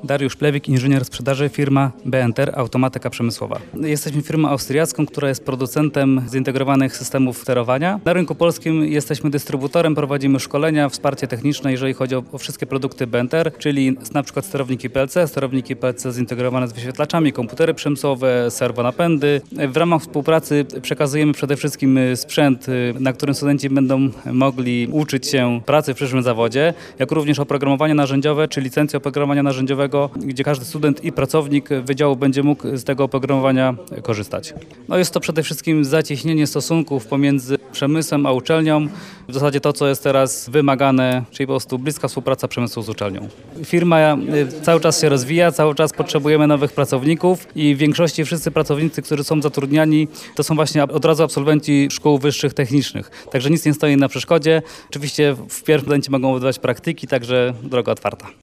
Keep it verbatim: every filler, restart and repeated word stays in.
Dariusz Plewik, inżynier sprzedaży, firma B N T R Automatyka Przemysłowa. Jesteśmy firmą austriacką, która jest producentem zintegrowanych systemów sterowania. Na rynku polskim jesteśmy dystrybutorem, prowadzimy szkolenia, wsparcie techniczne, jeżeli chodzi o, o wszystkie produkty B N T R, czyli na przykład sterowniki P L C, sterowniki P L C zintegrowane z wyświetlaczami, komputery przemysłowe, serwonapędy. W ramach współpracy przekazujemy przede wszystkim sprzęt, na którym studenci będą mogli uczyć się pracy w przyszłym zawodzie, jak również oprogramowanie narzędziowe, czy licencję oprogramowania narzędziowego, gdzie każdy student i pracownik wydziału będzie mógł z tego oprogramowania korzystać. No jest to przede wszystkim zacieśnienie stosunków pomiędzy przemysłem a uczelnią. W zasadzie to, co jest teraz wymagane, czyli po prostu bliska współpraca przemysłu z uczelnią. Firma cały czas się rozwija, cały czas potrzebujemy nowych pracowników i w większości wszyscy pracownicy, którzy są zatrudniani, to są właśnie od razu absolwenci szkół wyższych technicznych. Także nic nie stoi na przeszkodzie. Oczywiście wpierw studenci mogą odbywać praktyki, także droga otwarta.